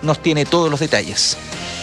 nos tiene todos los detalles.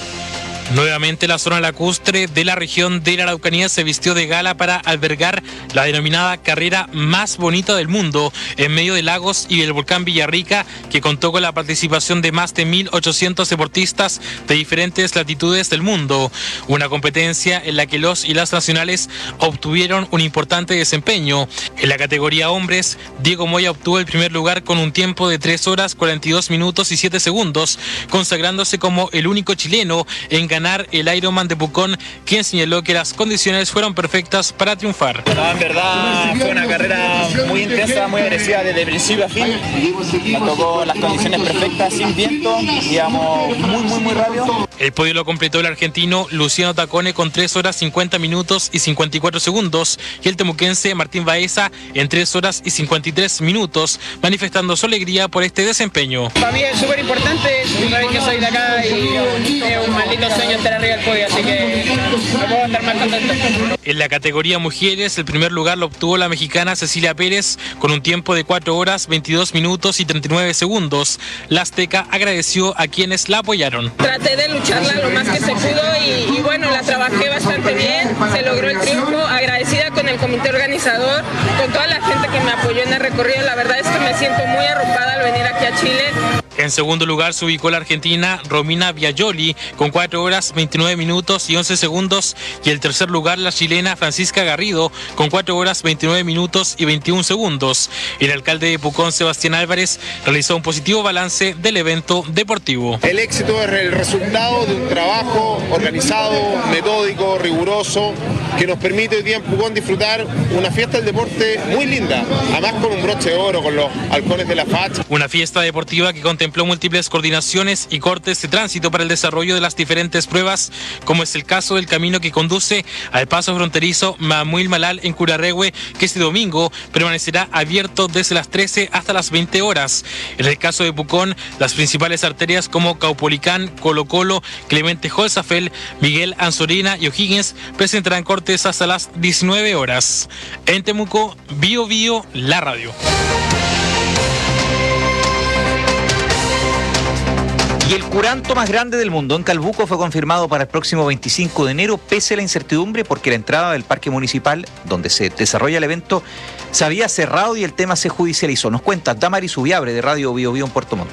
Nuevamente la zona lacustre de la región de la Araucanía se vistió de gala para albergar la denominada carrera más bonita del mundo en medio de lagos y del volcán Villarrica, que contó con la participación de más de 1.800 deportistas de diferentes latitudes del mundo. Una competencia en la que los y las nacionales obtuvieron un importante desempeño. En la categoría hombres, Diego Moya obtuvo el primer lugar con un tiempo de 3 horas 42 minutos y 7 segundos, consagrándose como el único chileno en ganar el Ironman de Pucón, quien señaló que las condiciones fueron perfectas para triunfar. No, en verdad fue una carrera muy intensa, muy agresiva desde principio a fin. Nos tocó las condiciones perfectas, sin viento, íbamos muy rápido. El podio lo completó el argentino Luciano Tacone con 3 horas 50 minutos y 54 segundos y el temuquense Martín Baeza en 3 horas y 53 minutos, manifestando su alegría por este desempeño. Para mí es súper importante, una vez que soy de acá y es un maldito sueño estar arriba del podio, así que no puedo estar más contento. En la categoría mujeres, el primer lugar lo obtuvo la mexicana Cecilia Pérez con un tiempo de 4 horas 22 minutos y 39 segundos. La azteca agradeció a quienes la apoyaron. Traté de lucharla lo más que se pudo y bueno, la trabajé bastante bien, se logró el triunfo, agradecida con el comité organizador, con toda la gente que me apoyó en el recorrido. La verdad es que me siento muy arropada al venir aquí a Chile. En segundo lugar se ubicó la argentina Romina Biagioli con 4 horas 29 minutos y 11 segundos y el tercer lugar la chilena Francisca Garrido con 4 horas 29 minutos y 21 segundos. El alcalde de Pucón, Sebastián Álvarez, realizó un positivo balance del evento deportivo. El éxito es el resultado de un trabajo organizado, metódico, riguroso, que nos permite hoy día en Pucón disfrutar una fiesta del deporte muy linda, además con un broche de oro, con los halcones de la facha. Una fiesta deportiva que contempló múltiples coordinaciones y cortes de tránsito para el desarrollo de las diferentes pruebas, como es el caso del camino que conduce al paso fronterizo Mamuil Malal en Curarrehue, que este domingo permanecerá abierto desde las 13 hasta las 20 horas. En el caso de Pucón, las principales arterias como Caupolicán, Colo Colo, Clemente Holzapfel, Miguel Anzorena y O'Higgins presentarán cortes hasta las 19 horas. En Temuco, Bio Bio, la radio. Y el curanto más grande del mundo en Calbuco fue confirmado para el próximo 25 de enero, pese a la incertidumbre porque la entrada del parque municipal, donde se desarrolla el evento, se había cerrado y el tema se judicializó. Nos cuenta Damaris Ubiabre de Radio Bio Bio en Puerto Montt.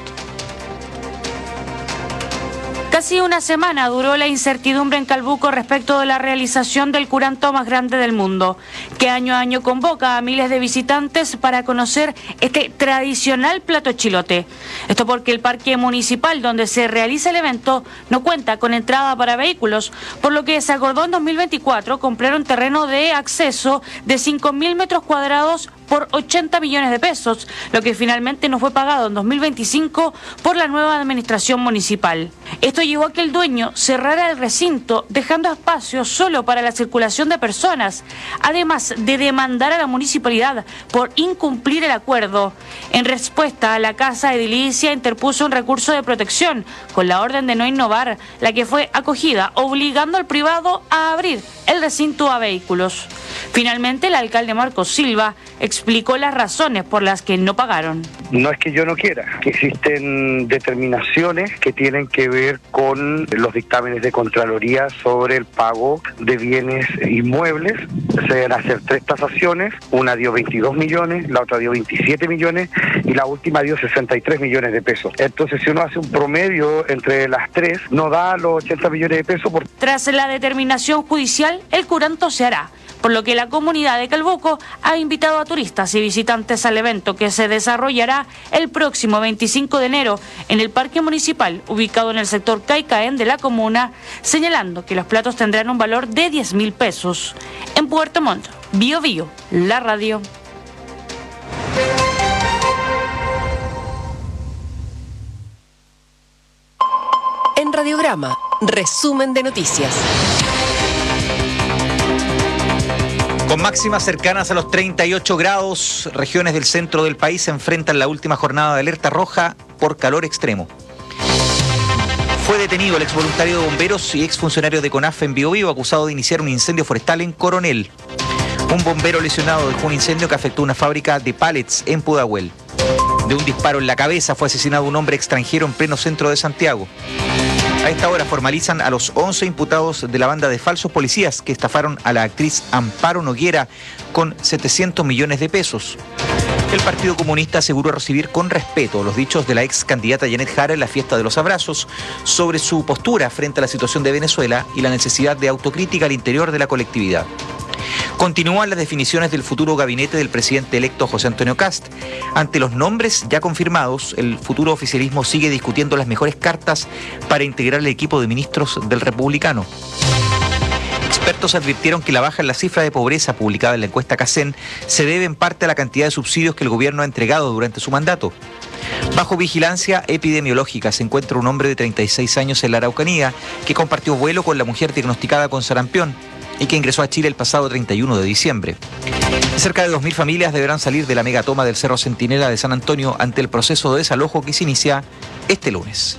Casi una semana duró la incertidumbre en Calbuco respecto de la realización del curanto más grande del mundo, que año a año convoca a miles de visitantes para conocer este tradicional plato chilote. Esto porque el parque municipal donde se realiza el evento no cuenta con entrada para vehículos, por lo que se acordó en 2024 comprar un terreno de acceso de 5.000 metros cuadrados por 80 millones de pesos, lo que finalmente no fue pagado en 2025 por la nueva administración municipal. Esto llevó a que el dueño cerrara el recinto, dejando espacio solo para la circulación de personas, además de demandar a la municipalidad por incumplir el acuerdo. En respuesta, la Casa Edilicia interpuso un recurso de protección con la orden de no innovar, la que fue acogida, obligando al privado a abrir el recinto a vehículos. Finalmente, el alcalde Marcos Silva explicó las razones por las que no pagaron. No es que yo no quiera, existen determinaciones que tienen que ver con los dictámenes de Contraloría sobre el pago de bienes inmuebles. Se van a hacer 3 tasaciones, una dio 22 millones, la otra dio 27 millones y la última dio 63 millones de pesos. Entonces, si uno hace un promedio entre las 3, no da los 80 millones de pesos. Tras la determinación judicial, el curanto se hará, por lo que la comunidad de Calbuco ha invitado a turistas y visitantes al evento que se desarrollará el próximo 25 de enero en el Parque Municipal, ubicado en el sector Caicaén de la comuna, señalando que los platos tendrán un valor de 10.000 pesos. En Puerto Montt, Bio Bio, la radio. En Radiograma, resumen de noticias. Con máximas cercanas a los 38 grados, regiones del centro del país se enfrentan la última jornada de alerta roja por calor extremo. Fue detenido el exvoluntario de bomberos y exfuncionario de CONAF en Biobío, acusado de iniciar un incendio forestal en Coronel. Un bombero lesionado dejó un incendio que afectó una fábrica de pallets en Pudahuel. De un disparo en la cabeza fue asesinado un hombre extranjero en pleno centro de Santiago. A esta hora formalizan a los 11 imputados de la banda de falsos policías que estafaron a la actriz Amparo Noguera con 700 millones de pesos. El Partido Comunista aseguró recibir con respeto los dichos de la ex candidata Janet Jara en la fiesta de los abrazos sobre su postura frente a la situación de Venezuela y la necesidad de autocrítica al interior de la colectividad. Continúan las definiciones del futuro gabinete del presidente electo José Antonio Kast. Ante los nombres ya confirmados, el futuro oficialismo sigue discutiendo las mejores cartas para integrar el equipo de ministros del republicano. Expertos advirtieron que la baja en la cifra de pobreza publicada en la encuesta CACEN se debe en parte a la cantidad de subsidios que el gobierno ha entregado durante su mandato. Bajo vigilancia epidemiológica se encuentra un hombre de 36 años en la Araucanía que compartió vuelo con la mujer diagnosticada con sarampión y que ingresó a Chile el pasado 31 de diciembre. Cerca de 2.000 familias deberán salir de la megatoma del Cerro Centinela de San Antonio ante el proceso de desalojo que se inicia este lunes.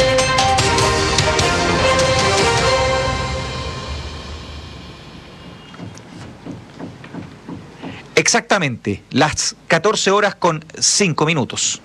Exactamente, las 14 horas con 5 minutos.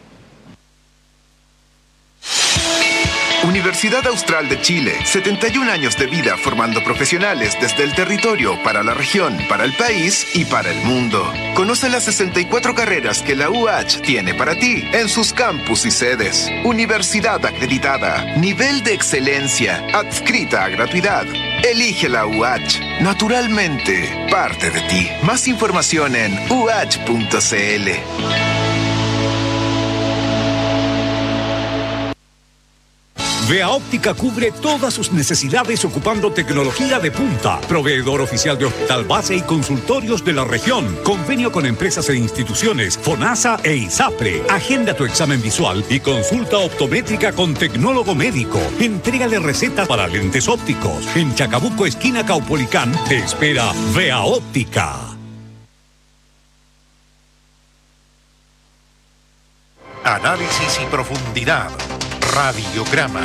Universidad Austral de Chile, 71 años de vida formando profesionales desde el territorio para la región, para el país y para el mundo. Conoce las 64 carreras que la UH tiene para ti en sus campus y sedes. Universidad acreditada, nivel de excelencia, adscrita a gratuidad. Elige la UH, naturalmente parte de ti. Más información en UH.cl. Vea Óptica cubre todas sus necesidades ocupando tecnología de punta. Proveedor oficial de Hospital Base y consultorios de la región. Convenio con empresas e instituciones, FONASA e ISAPRE. Agenda tu examen visual y consulta optométrica con tecnólogo médico. Entrega de recetas para lentes ópticos. En Chacabuco, esquina Caupolicán, te espera Vea Óptica. Análisis y profundidad. Radiograma.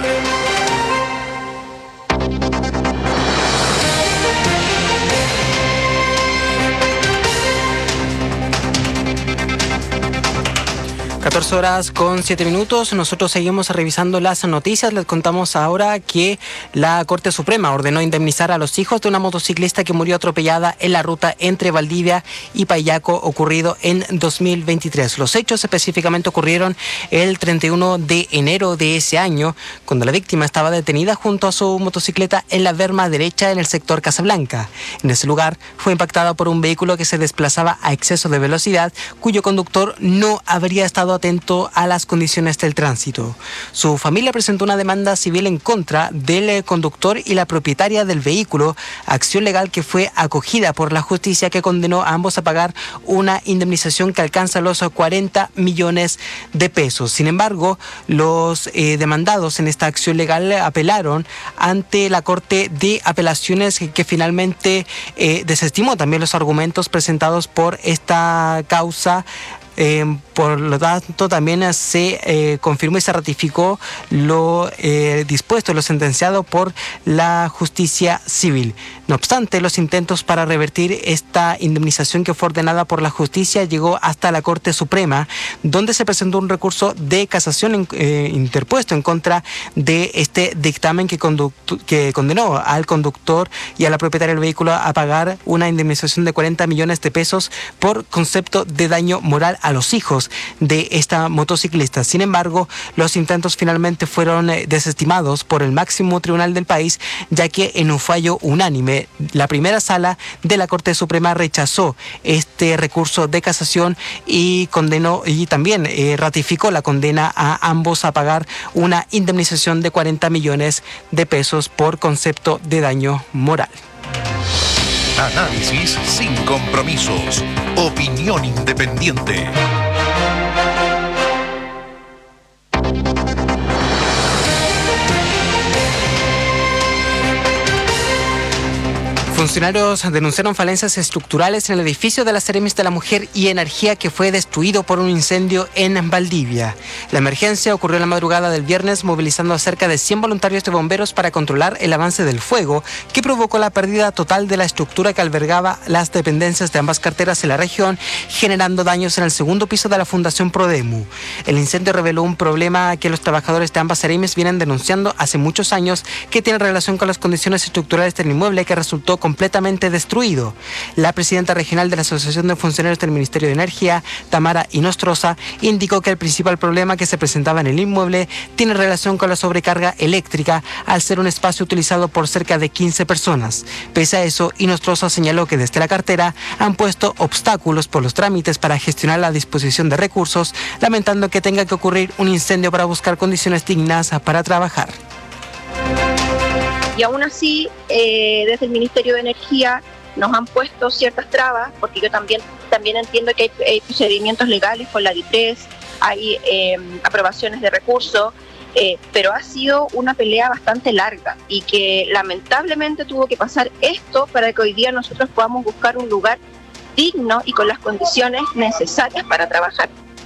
Horas con 7 minutos. Nosotros seguimos revisando las noticias. Les contamos ahora que la Corte Suprema ordenó indemnizar a los hijos de una motociclista que murió atropellada en la ruta entre Valdivia y Payaco ocurrido en 2023. Los hechos específicamente ocurrieron el 31 de enero de ese año, cuando la víctima estaba detenida junto a su motocicleta en la berma derecha en el sector Casablanca. En ese lugar fue impactada por un vehículo que se desplazaba a exceso de velocidad, cuyo conductor no habría estado atento a las condiciones del tránsito. Su familia presentó una demanda civil en contra del conductor y la propietaria del vehículo, acción legal que fue acogida por la justicia, que condenó a ambos a pagar una indemnización que alcanza los 40 millones de pesos. Sin embargo, los demandados en esta acción legal apelaron ante la Corte de Apelaciones, que finalmente desestimó también los argumentos presentados por esta causa. Por lo tanto, también se confirmó y se ratificó lo dispuesto, lo sentenciado por la justicia civil. No obstante, los intentos para revertir esta indemnización que fue ordenada por la justicia llegó hasta la Corte Suprema, donde se presentó un recurso de casación interpuesto en contra de este dictamen que condenó al conductor y a la propietaria del vehículo a pagar una indemnización de 40 millones de pesos por concepto de daño moral a los hijos de esta motociclista. Sin embargo, los intentos finalmente fueron desestimados por el máximo tribunal del país, ya que en un fallo unánime la primera sala de la Corte Suprema rechazó este recurso de casación y condenó y también ratificó la condena a ambos a pagar una indemnización de 40 millones de pesos por concepto de daño moral. Análisis sin compromisos. Opinión independiente. Funcionarios denunciaron falencias estructurales en el edificio de la Ceremis de la Mujer y Energía que fue destruido por un incendio en Valdivia. La emergencia ocurrió en la madrugada del viernes, movilizando a cerca de 100 voluntarios de bomberos para controlar el avance del fuego, que provocó la pérdida total de la estructura que albergaba las dependencias de ambas carteras en la región, generando daños en el segundo piso de la Fundación Prodemu. El incendio reveló un problema que los trabajadores de ambas Ceremis vienen denunciando hace muchos años, que tiene relación con las condiciones estructurales del inmueble que resultó completamente destruido. La presidenta regional de la Asociación de Funcionarios del Ministerio de Energía, Tamara Inostroza, indicó que el principal problema que se presentaba en el inmueble tiene relación con la sobrecarga eléctrica al ser un espacio utilizado por cerca de 15 personas. Pese a eso, Inostroza señaló que desde la cartera han puesto obstáculos por los trámites para gestionar la disposición de recursos, lamentando que tenga que ocurrir un incendio para buscar condiciones dignas para trabajar. Y aún así, desde el Ministerio de Energía nos han puesto ciertas trabas, porque yo también entiendo que hay procedimientos legales con la DITRES, hay aprobaciones de recursos, pero ha sido una pelea bastante larga y que lamentablemente tuvo que pasar esto para que hoy día nosotros podamos buscar un lugar digno y con las condiciones necesarias para trabajar.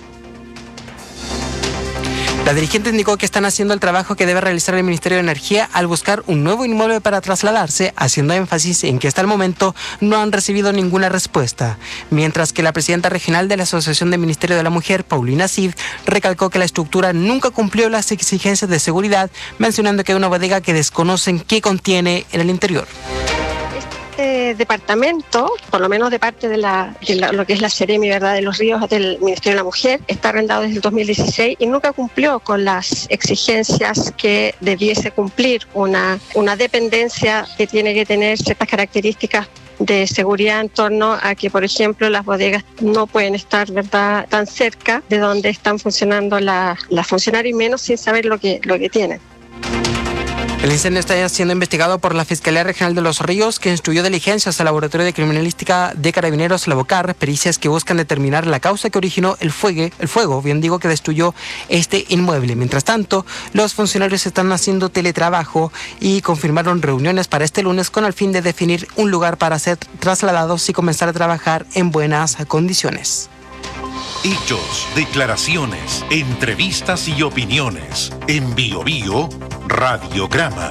La dirigente indicó que están haciendo el trabajo que debe realizar el Ministerio de Energía al buscar un nuevo inmueble para trasladarse, haciendo énfasis en que hasta el momento no han recibido ninguna respuesta. Mientras que la presidenta regional de la Asociación del Ministerio de la Mujer, Paulina Cid, recalcó que la estructura nunca cumplió las exigencias de seguridad, mencionando que hay una bodega que desconocen qué contiene en el interior. Departamento, por lo menos de parte de lo que es la Ceremi, ¿verdad?, de los Ríos del Ministerio de la Mujer, está arrendado desde el 2016 y nunca cumplió con las exigencias que debiese cumplir una dependencia que tiene que tener ciertas características de seguridad en torno a que, por ejemplo, las bodegas no pueden estar, ¿verdad?, tan cerca de donde están funcionando las funcionarias, y menos sin saber lo que tienen. El incendio está siendo investigado por la Fiscalía Regional de Los Ríos, que instruyó diligencias al Laboratorio de Criminalística de Carabineros Lavocar, pericias que buscan determinar la causa que originó el fuego, que destruyó este inmueble. Mientras tanto, los funcionarios están haciendo teletrabajo y confirmaron reuniones para este lunes con el fin de definir un lugar para ser trasladados y comenzar a trabajar en buenas condiciones. Hechos, declaraciones, entrevistas y opiniones. En Bio Bio, Radiograma.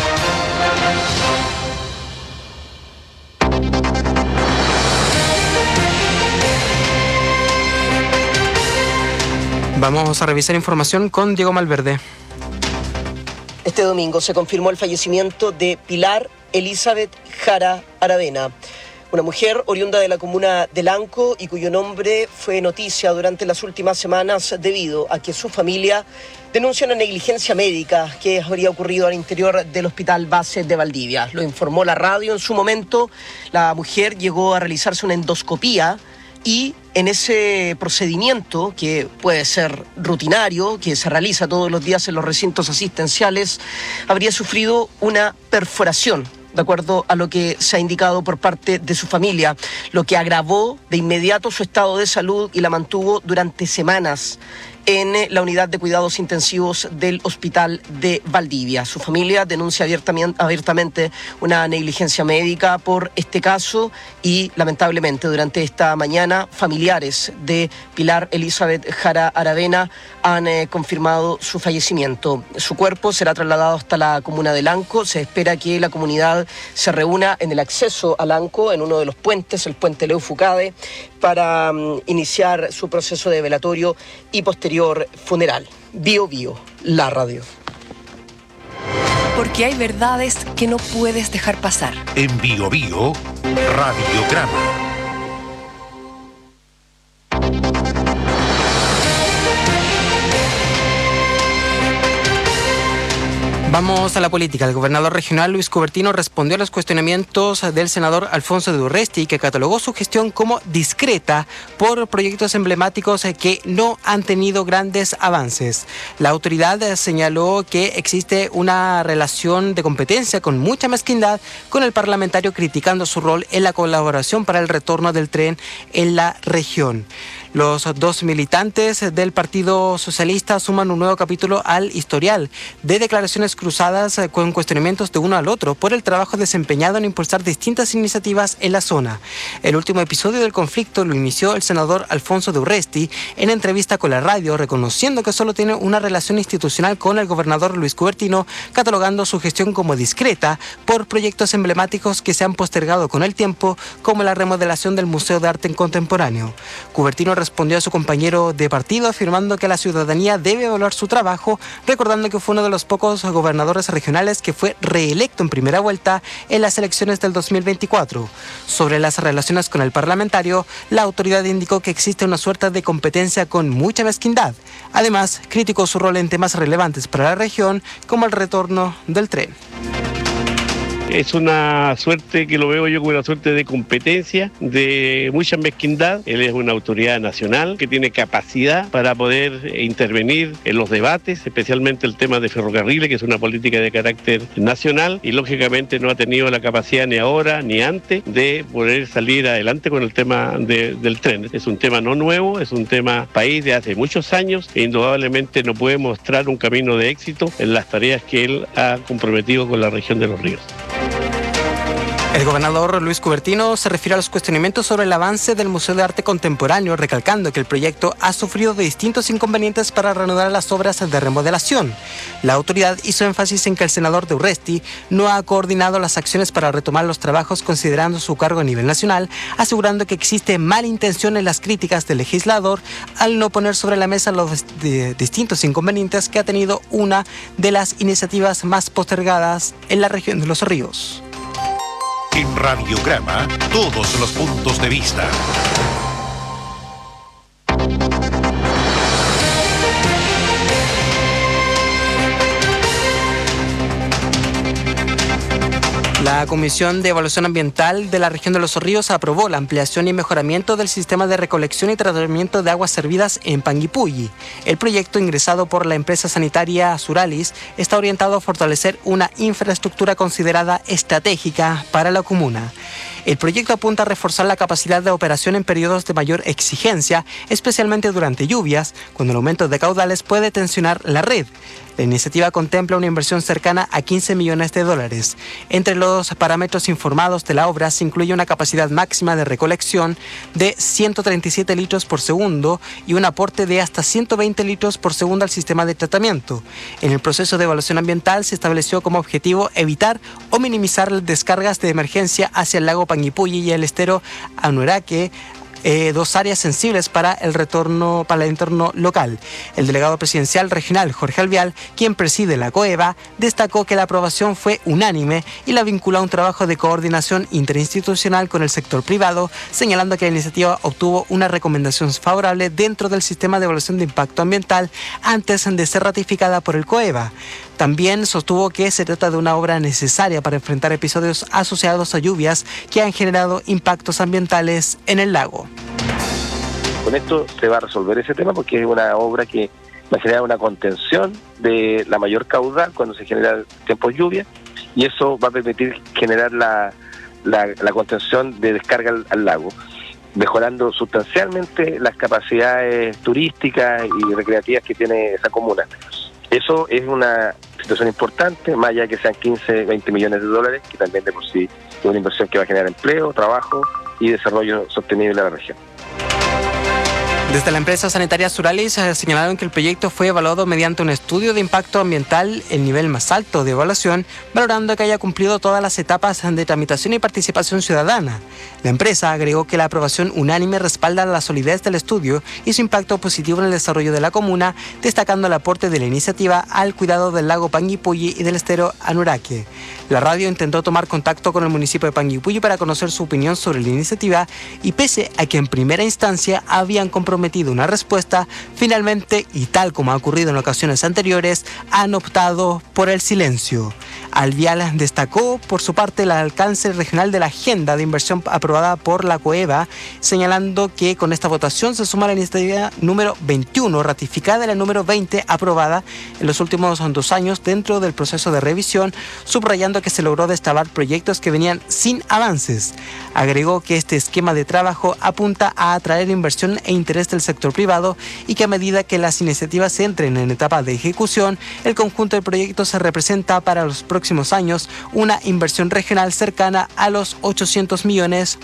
Vamos a revisar información con Diego Malverde. Este domingo se confirmó el fallecimiento de Pilar Elizabeth Jara Aravena, una mujer oriunda de la comuna de Lanco y cuyo nombre fue noticia durante las últimas semanas debido a que su familia denuncia una negligencia médica que habría ocurrido al interior del Hospital Base de Valdivia. Lo informó la radio en su momento. La mujer llegó a realizarse una endoscopía y en ese procedimiento, que puede ser rutinario, que se realiza todos los días en los recintos asistenciales, habría sufrido una perforación, de acuerdo a lo que se ha indicado por parte de su familia, lo que agravó de inmediato su estado de salud y la mantuvo durante semanas en la unidad de cuidados intensivos del Hospital de Valdivia. Su familia denuncia abiertamente una negligencia médica por este caso y, lamentablemente, durante esta mañana, familiares de Pilar Elizabeth Jara Aravena han confirmado su fallecimiento. Su cuerpo será trasladado hasta la comuna de Lanco. Se espera que la comunidad se reúna en el acceso a Lanco, en uno de los puentes, el puente Leufucade, para iniciar su proceso de velatorio y posterior funeral. Bio Bio, la radio. Porque hay verdades que no puedes dejar pasar. En Bio Bio, Radiograma. Vamos a la política. El gobernador regional Luis Cubertino respondió a los cuestionamientos del senador Alfonso de Urresti, que catalogó su gestión como discreta por proyectos emblemáticos que no han tenido grandes avances. La autoridad señaló que existe una relación de competencia con mucha mezquindad con el parlamentario, criticando su rol en la colaboración para el retorno del tren en la región. Los dos militantes del Partido Socialista suman un nuevo capítulo al historial de declaraciones cruzadas con cuestionamientos de uno al otro por el trabajo desempeñado en impulsar distintas iniciativas en la zona. El último episodio del conflicto lo inició el senador Alfonso de Urresti en entrevista con la radio, reconociendo que solo tiene una relación institucional con el gobernador Luis Cubertino, catalogando su gestión como discreta por proyectos emblemáticos que se han postergado con el tiempo, como la remodelación del Museo de Arte Contemporáneo. Cubertino respondió a su compañero de partido afirmando que la ciudadanía debe evaluar su trabajo, recordando que fue uno de los pocos gobernadores regionales que fue reelecto en primera vuelta en las elecciones del 2024. Sobre las relaciones con el parlamentario, la autoridad indicó que existe una suerte de competencia con mucha mezquindad. Además, criticó su rol en temas relevantes para la región, como el retorno del tren. Es una suerte que lo veo yo como una suerte de competencia, de mucha mezquindad. Él es una autoridad nacional que tiene capacidad para poder intervenir en los debates, especialmente el tema de ferrocarriles, que es una política de carácter nacional, y lógicamente no ha tenido la capacidad ni ahora ni antes de poder salir adelante con el tema del tren. Es un tema no nuevo, es un tema país de hace muchos años e indudablemente no puede mostrar un camino de éxito en las tareas que él ha comprometido con la región de Los Ríos. El gobernador Luis Cubertino se refiere a los cuestionamientos sobre el avance del Museo de Arte Contemporáneo, recalcando que el proyecto ha sufrido de distintos inconvenientes para reanudar las obras de remodelación. La autoridad hizo énfasis en que el senador de Urresti no ha coordinado las acciones para retomar los trabajos considerando su cargo a nivel nacional, asegurando que existe mala intención en las críticas del legislador al no poner sobre la mesa los distintos inconvenientes que ha tenido una de las iniciativas más postergadas en la región de Los Ríos. En Radiograma, todos los puntos de vista. La Comisión de Evaluación Ambiental de la región de Los Ríos aprobó la ampliación y mejoramiento del sistema de recolección y tratamiento de aguas servidas en Panguipulli. El proyecto, ingresado por la empresa sanitaria Suralis, está orientado a fortalecer una infraestructura considerada estratégica para la comuna. El proyecto apunta a reforzar la capacidad de operación en periodos de mayor exigencia, especialmente durante lluvias, cuando el aumento de caudales puede tensionar la red. La iniciativa contempla una inversión cercana a $15 millones. Entre los parámetros informados de la obra se incluye una capacidad máxima de recolección de 137 litros por segundo y un aporte de hasta 120 litros por segundo al sistema de tratamiento. En el proceso de evaluación ambiental se estableció como objetivo evitar o minimizar las descargas de emergencia hacia el lago Panguipulli y el estero Anueraque, dos áreas sensibles para el entorno local. El delegado presidencial regional, Jorge Alvial, quien preside la COEVA, destacó que la aprobación fue unánime y la vinculó a un trabajo de coordinación interinstitucional con el sector privado, señalando que la iniciativa obtuvo una recomendación favorable dentro del sistema de evaluación de impacto ambiental antes de ser ratificada por el COEVA. También sostuvo que se trata de una obra necesaria para enfrentar episodios asociados a lluvias que han generado impactos ambientales en el lago. Con esto se va a resolver ese tema porque es una obra que va a generar una contención de la mayor caudal cuando se genera tiempo de lluvia, y eso va a permitir generar la contención de descarga al lago, mejorando sustancialmente las capacidades turísticas y recreativas que tiene esa comuna. Eso es una situación importante, más allá de que sean 15, 20 millones de dólares, que también de por sí es una inversión que va a generar empleo, trabajo y desarrollo sostenible de la región. Desde la empresa sanitaria Suralis señalaron que el proyecto fue evaluado mediante un estudio de impacto ambiental, el nivel más alto de evaluación, valorando que haya cumplido todas las etapas de tramitación y participación ciudadana. La empresa agregó que la aprobación unánime respalda la solidez del estudio y su impacto positivo en el desarrollo de la comuna, destacando el aporte de la iniciativa al cuidado del lago Panguipulli y del estero Anueraque. La radio intentó tomar contacto con el municipio de Panguipulli para conocer su opinión sobre la iniciativa y pese a que en primera instancia habían comprometido una respuesta, finalmente, y tal como ha ocurrido en ocasiones anteriores, han optado por el silencio. Alvial destacó por su parte el alcance regional de la agenda de inversión aprobada por la COEVA, señalando que con esta votación se suma la iniciativa número 21, ratificada la número 20, aprobada en los últimos 2 años dentro del proceso de revisión, subrayando que se logró destrabar proyectos que venían sin avances. Agregó que este esquema de trabajo apunta a atraer inversión e interés del sector privado y que a medida que las iniciativas entren en etapa de ejecución, el conjunto de proyectos se representa para los próximos años una inversión regional cercana a los $800 millones.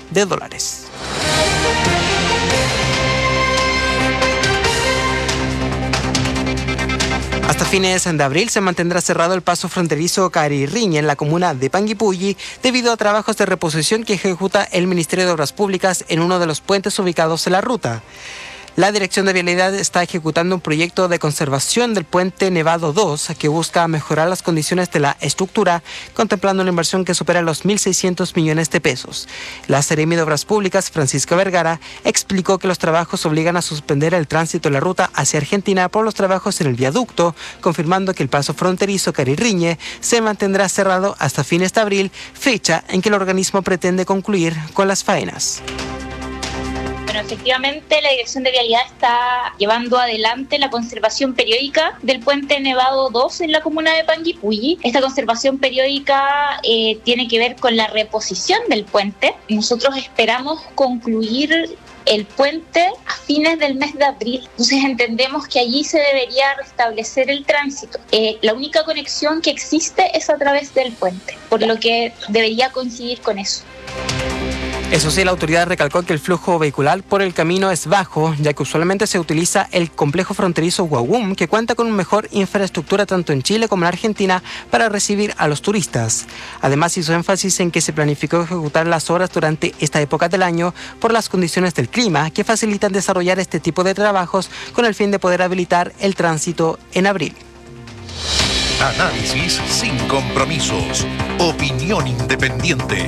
Hasta fines de abril se mantendrá cerrado el paso fronterizo Carirriñe en la comuna de Panguipulli debido a trabajos de reposición que ejecuta el Ministerio de Obras Públicas en uno de los puentes ubicados en la ruta. La Dirección de Vialidad está ejecutando un proyecto de conservación del puente Nevado 2 que busca mejorar las condiciones de la estructura, contemplando una inversión que supera los 1.600 millones de pesos. La Seremi de Obras Públicas, Francisca Vergara, explicó que los trabajos obligan a suspender el tránsito en la ruta hacia Argentina por los trabajos en el viaducto, confirmando que el paso fronterizo Carirriñe se mantendrá cerrado hasta fines de abril, fecha en que el organismo pretende concluir con las faenas. Bueno, efectivamente la Dirección de Vialidad está llevando adelante la conservación periódica del puente Nevado 2 en la comuna de Panguipulli. Esta conservación periódica tiene que ver con la reposición del puente. Nosotros esperamos concluir el puente a fines del mes de abril. Entonces entendemos que allí se debería restablecer el tránsito. La única conexión que existe es a través del puente, por lo que debería coincidir con eso. Eso sí, la autoridad recalcó que el flujo vehicular por el camino es bajo, ya que usualmente se utiliza el complejo fronterizo Huaguum, que cuenta con una mejor infraestructura tanto en Chile como en Argentina para recibir a los turistas. Además, hizo énfasis en que se planificó ejecutar las obras durante esta época del año por las condiciones del clima, que facilitan desarrollar este tipo de trabajos con el fin de poder habilitar el tránsito en abril. Análisis sin compromisos. Opinión independiente.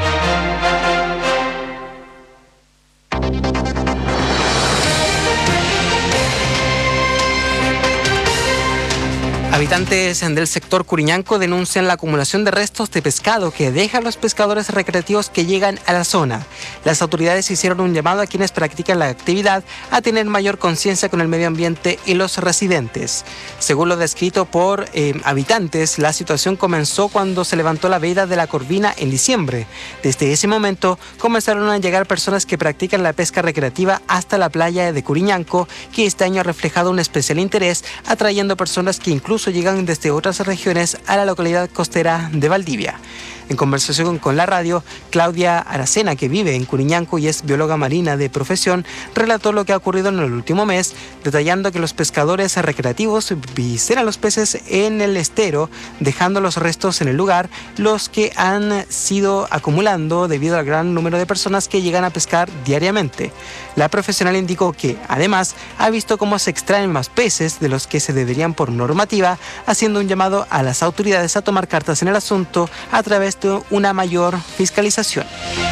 Habitantes del sector Curiñanco denuncian la acumulación de restos de pescado que dejan los pescadores recreativos que llegan a la zona. Las autoridades hicieron un llamado a quienes practican la actividad a tener mayor conciencia con el medio ambiente y los residentes. Según lo descrito por habitantes, la situación comenzó cuando se levantó la veda de la Corvina en diciembre. Desde ese momento comenzaron a llegar personas que practican la pesca recreativa hasta la playa de Curiñanco, que este año ha reflejado un especial interés, atrayendo personas que incluso llegan desde otras regiones a la localidad costera de Valdivia. En conversación con la radio, Claudia Aracena, que vive en Curiñanco y es bióloga marina de profesión, relató lo que ha ocurrido en el último mes, detallando que los pescadores recreativos visceran los peces en el estero, dejando los restos en el lugar, los que han sido acumulando debido al gran número de personas que llegan a pescar diariamente. La profesional indicó que, además, ha visto cómo se extraen más peces de los que se deberían por normativa, haciendo un llamado a las autoridades a tomar cartas en el asunto a través de una mayor fiscalización.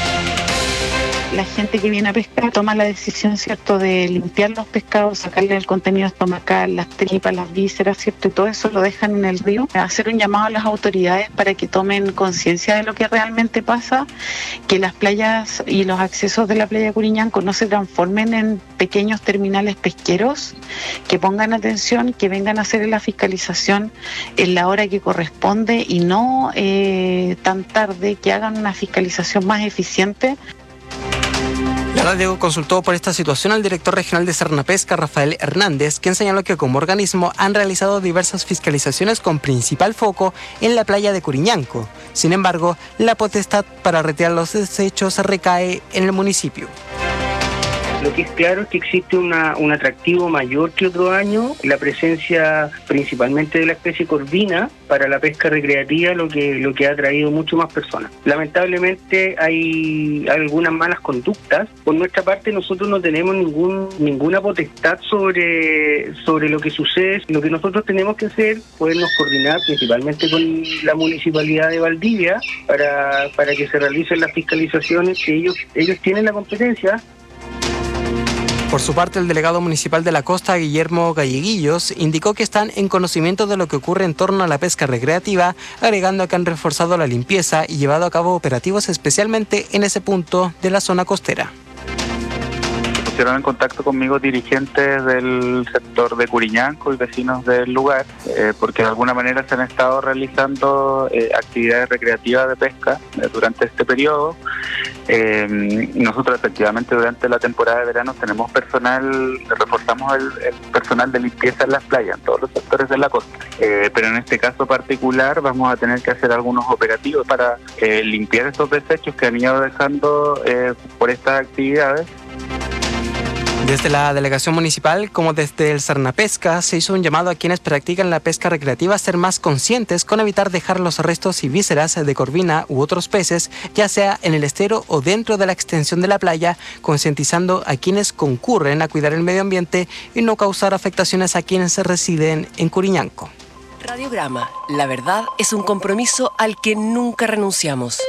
La gente que viene a pescar toma la decisión, ¿cierto?, de limpiar los pescados, sacarle el contenido estomacal, las tripas, las vísceras, ¿cierto?, y todo eso lo dejan en el río. Hacer un llamado a las autoridades para que tomen conciencia de lo que realmente pasa, que las playas y los accesos de la playa de Curiñanco no se transformen en pequeños terminales pesqueros, que pongan atención, que vengan a hacer la fiscalización en la hora que corresponde y no tan tarde, que hagan una fiscalización más eficiente. La radio consultó por esta situación al director regional de Sernapesca, Rafael Hernández, quien señaló que como organismo han realizado diversas fiscalizaciones con principal foco en la playa de Curiñanco. Sin embargo, la potestad para retirar los desechos recae en el municipio. Lo que es claro es que existe un atractivo mayor que otro año, la presencia principalmente de la especie corvina para la pesca recreativa, lo que ha atraído mucho más personas. Lamentablemente hay algunas malas conductas. Por nuestra parte nosotros no tenemos ninguna potestad sobre lo que sucede. Lo que nosotros tenemos que hacer es podernos coordinar principalmente con la Municipalidad de Valdivia para que se realicen las fiscalizaciones que ellos tienen la competencia. Por Por su parte, el delegado municipal de la costa, Guillermo Galleguillos, indicó que están en conocimiento de lo que ocurre en torno a la pesca recreativa, agregando que han reforzado la limpieza y llevado a cabo operativos especialmente en ese punto de la zona costera. Pusieron en contacto conmigo dirigentes del sector de Curiñanco y vecinos del lugar, porque de alguna manera se han estado realizando actividades recreativas de pesca durante este periodo. Nosotros efectivamente durante la temporada de verano tenemos personal, reforzamos el personal de limpieza en las playas, en todos los sectores de la costa, pero en este caso particular vamos a tener que hacer algunos operativos para limpiar estos desechos que han ido dejando por estas actividades. Desde la delegación municipal como desde el Sarnapesca se hizo un llamado a quienes practican la pesca recreativa a ser más conscientes con evitar dejar los restos y vísceras de corvina u otros peces, ya sea en el estero o dentro de la extensión de la playa, concientizando a quienes concurren a cuidar el medio ambiente y no causar afectaciones a quienes residen en Curiñanco. Radiograma, la verdad es un compromiso al que nunca renunciamos.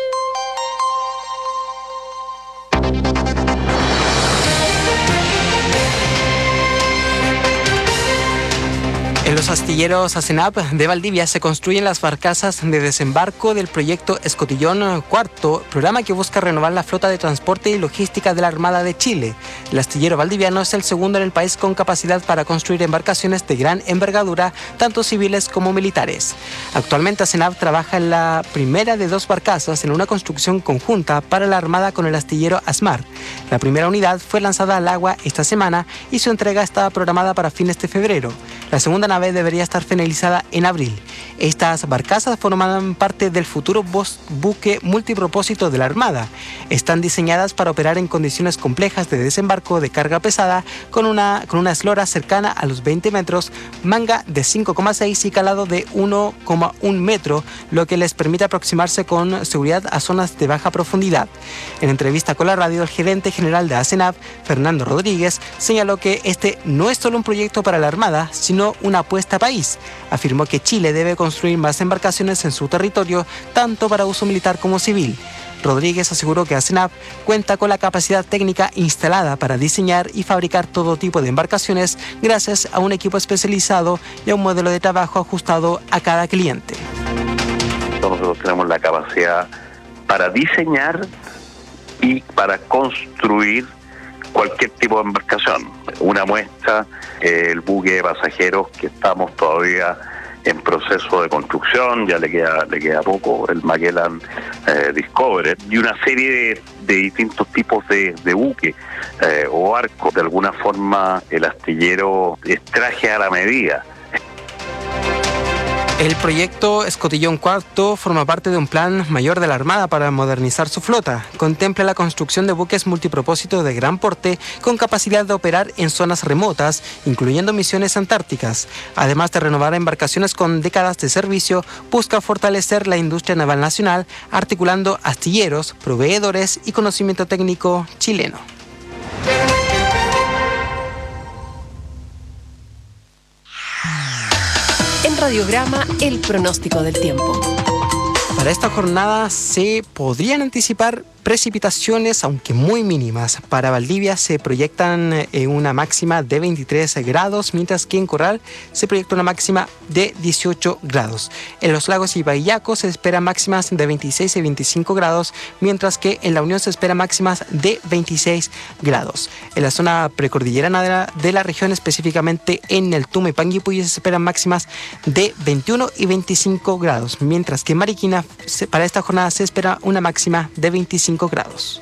En los astilleros ASENAP de Valdivia se construyen las barcazas de desembarco del proyecto Escotillón IV, programa que busca renovar la flota de transporte y logística de la Armada de Chile. El astillero valdiviano es el segundo en el país con capacidad para construir embarcaciones de gran envergadura, tanto civiles como militares. Actualmente ASENAP trabaja en la primera de 2 barcazas en una construcción conjunta para la Armada con el astillero ASMAR. La primera unidad fue lanzada al agua esta semana y su entrega estaba programada para fines de febrero. La segunda nave debería estar finalizada en abril. Estas barcazas forman parte del futuro buque multipropósito de la Armada. Están diseñadas para operar en condiciones complejas de desembarco de carga pesada con una eslora cercana a los 20 metros, manga de 5,6 y calado de 1,1 metro, lo que les permite aproximarse con seguridad a zonas de baja profundidad. En entrevista con la radio, el gerente general de ASENAP, Fernando Rodríguez, señaló que este no es solo un proyecto para la Armada, sino una apuesta a país. Afirmó que Chile debe construir más embarcaciones en su territorio, tanto para uso militar como civil. Rodríguez aseguró que ASENAP cuenta con la capacidad técnica instalada para diseñar y fabricar todo tipo de embarcaciones gracias a un equipo especializado y a un modelo de trabajo ajustado a cada cliente. Nosotros tenemos la capacidad para diseñar y para construir cualquier tipo de embarcación. Una muestra, el buque de pasajeros que estamos todavía en proceso de construcción, ya le queda poco, el Magellan Discoverer, y una serie de distintos tipos de buques o barcos. De alguna forma el astillero es traje a la medida. El proyecto Escotillón IV forma parte de un plan mayor de la Armada para modernizar su flota. Contempla la construcción de buques multipropósito de gran porte con capacidad de operar en zonas remotas, incluyendo misiones antárticas. Además de renovar embarcaciones con décadas de servicio, busca fortalecer la industria naval nacional, articulando astilleros, proveedores y conocimiento técnico chileno. En Radiograma, el pronóstico del tiempo. Para esta jornada se podrían anticipar precipitaciones, aunque muy mínimas. Para Valdivia se proyectan una máxima de 23 grados, mientras que en Corral se proyecta una máxima de 18 grados. En los lagos y Ibayaco se esperan máximas de 26 y 25 grados, mientras que en La Unión se esperan máximas de 26 grados. En la zona precordillerana de la región, específicamente en el Tumo y Panguipulli, se esperan máximas de 21 y 25 grados, mientras que en Mariquina para esta jornada se espera una máxima de 25 grados.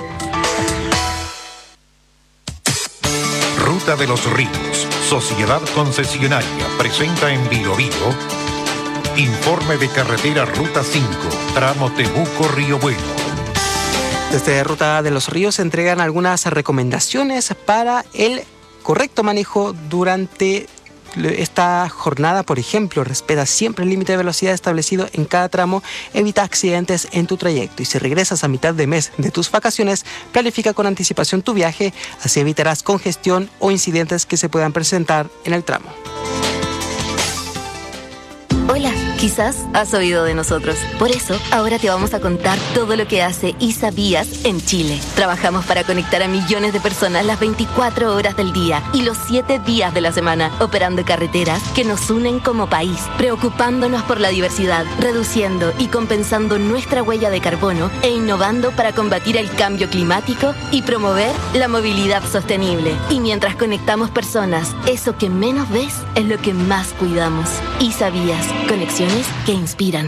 Ruta de los Ríos, Sociedad Concesionaria, presenta en Biobío informe de carretera Ruta 5, tramo Temuco-Río Bueno. Desde Ruta de los Ríos se entregan algunas recomendaciones para el correcto manejo durante esta jornada. Por ejemplo, respeta siempre el límite de velocidad establecido en cada tramo, evita accidentes en tu trayecto y si regresas a mitad de mes de tus vacaciones, planifica con anticipación tu viaje, así evitarás congestión o incidentes que se puedan presentar en el tramo. Hola, Quizás has oído de nosotros. Por eso, ahora te vamos a contar todo lo que hace ISA Vías en Chile. Trabajamos para conectar a millones de personas las 24 horas del día y los 7 días de la semana, operando carreteras que nos unen como país, preocupándonos por la diversidad, reduciendo y compensando nuestra huella de carbono e innovando para combatir el cambio climático y promover la movilidad sostenible. Y mientras conectamos personas, eso que menos ves es lo que más cuidamos. ISA Vías, conexiones que inspiran.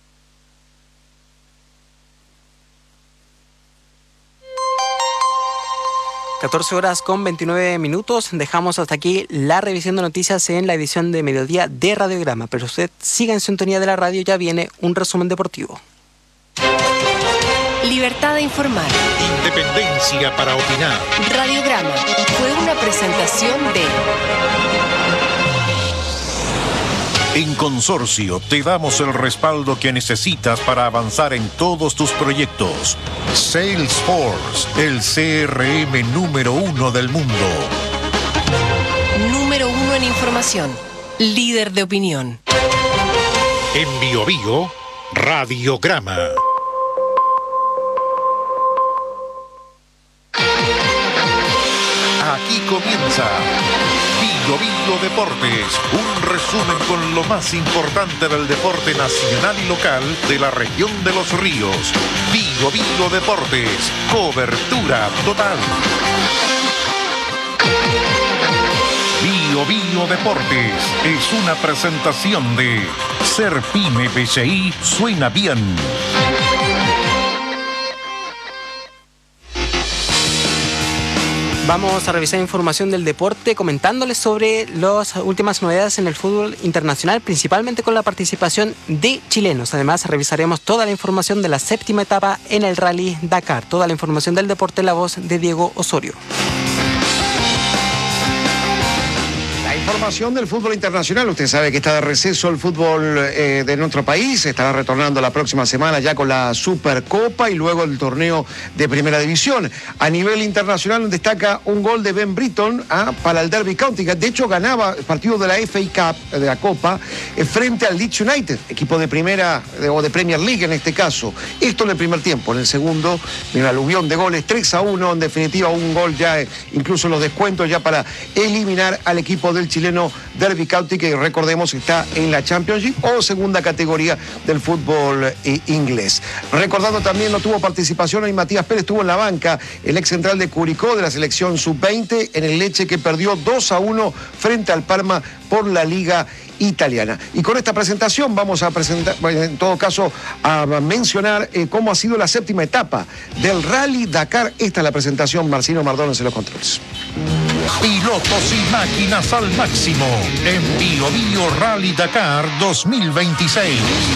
(14:29). Dejamos hasta aquí la revisión de noticias en la edición de mediodía de Radiograma. Pero usted siga en sintonía de la radio, ya viene un resumen deportivo. Libertad de informar. Independencia para opinar. Radiograma fue una presentación de... En Consorcio te damos el respaldo que necesitas para avanzar en todos tus proyectos. Salesforce, el CRM número 1 del mundo. Número 1 en información. Líder de opinión. En Bio Bio, Radiograma. Aquí comienza Bio Bio Deportes, un resumen con lo más importante del deporte nacional y local de la región de Los Ríos. Bio Bio Deportes, cobertura total. Bio Bio Deportes es una presentación de Ser Pyme BCI suena bien. Vamos a revisar información del deporte comentándoles sobre las últimas novedades en el fútbol internacional, principalmente con la participación de chilenos. Además, revisaremos toda la información de la 7ª etapa en el Rally Dakar. Toda la información del deporte, la voz de Diego Osorio. Información del fútbol internacional. Usted sabe que está de receso el fútbol de nuestro país. Estará retornando la próxima semana ya con la Supercopa y luego el torneo de Primera División. A nivel internacional destaca un gol de Ben Britton para el Derby County, que de hecho ganaba el partido de la FA Cup, de la Copa, frente al Leeds United, equipo de primera o de Premier League en este caso. Esto en el primer tiempo. En el segundo, mira, aluvión de goles, 3-1. En definitiva, un gol ya, incluso en los descuentos, ya para eliminar al equipo del chileno Derby County, que recordemos está en la Championship o segunda categoría del fútbol inglés. Recordando también no tuvo participación hoy Matías Pérez, estuvo en la banca el ex central de Curicó de la selección sub-20 en el Lecce, que perdió 2-1 frente al Parma por la Liga Italiana. Y con esta presentación vamos a presentar, en todo caso, a mencionar cómo ha sido la 7ª etapa del Rally Dakar. Esta es la presentación, Marcino Mardones en los controles. Pilotos y máquinas al máximo en Bio Bio Rally Dakar 2026.